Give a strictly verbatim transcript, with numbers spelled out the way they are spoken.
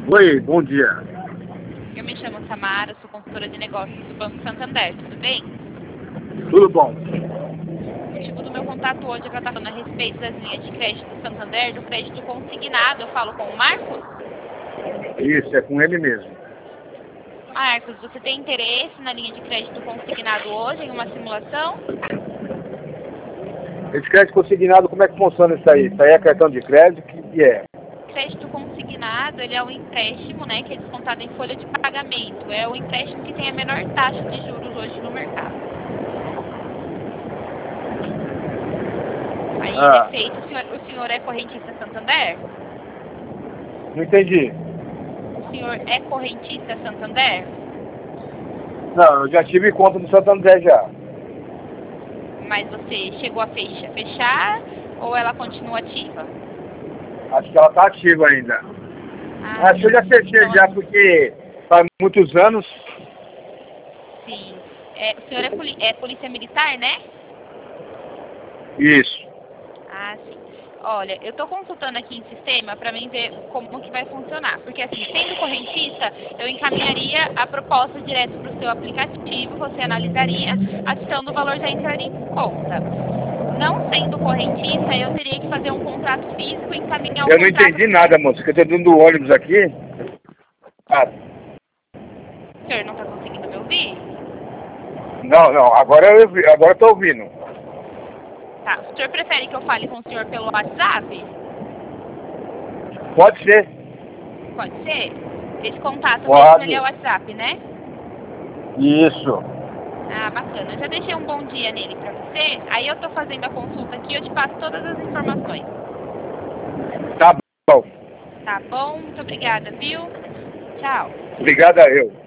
Oi, bom dia. Eu me chamo Samara, sou consultora de negócios do Banco Santander, tudo bem? Tudo bom? O motivo do meu contato hoje é que eu estava falando a respeito das linhas de crédito do Santander, do crédito consignado. Eu falo com o Marcos? Isso, é com ele mesmo. Marcos, você tem interesse na linha de crédito consignado hoje, em uma simulação? Esse crédito consignado, como é que funciona isso aí? Isso aí é cartão de crédito? O que que é? Crédito consignado, ele é um empréstimo, né, que é descontado em folha de pagamento. É o empréstimo que tem a menor taxa de juros hoje no mercado. Aí, Ah. é feito, o senhor, o senhor é correntista Santander? Não entendi. O senhor é correntista Santander? Não, eu já tive conta do Santander já. Mas você chegou a fecha, fechar ou ela continua ativa? Acho que ela está ativa ainda. Ah, Acho que eu já fechei então, já, porque faz muitos anos. sim. É, o senhor é, poli é polícia militar, né? Isso. Ah, sim. Olha, eu estou consultando aqui em sistema para mim ver como que vai funcionar. Porque assim, sendo correntista, eu encaminharia a proposta direto para o seu aplicativo, você analisaria, a questão do valor já entraria em conta. Não sendo correntista, eu teria que fazer um contrato físico e encaminhar o Eu não contrato... entendi nada, moço, que eu estou dentro do ônibus aqui. Ah, O senhor não está conseguindo me ouvir? não, não, agora eu ouvi- agora eu tô ouvindo. Tá. O senhor prefere que eu fale com o senhor pelo WhatsApp? Pode ser. Pode ser? Esse contato Pode. mesmo, ele é o WhatsApp, né? Isso. Ah, bacana. Eu já deixei um bom dia nele pra você. Aí eu tô fazendo a consulta aqui e eu te passo todas as informações. Tá bom. Tá bom? Muito obrigada, viu? Tchau. Obrigado a eu.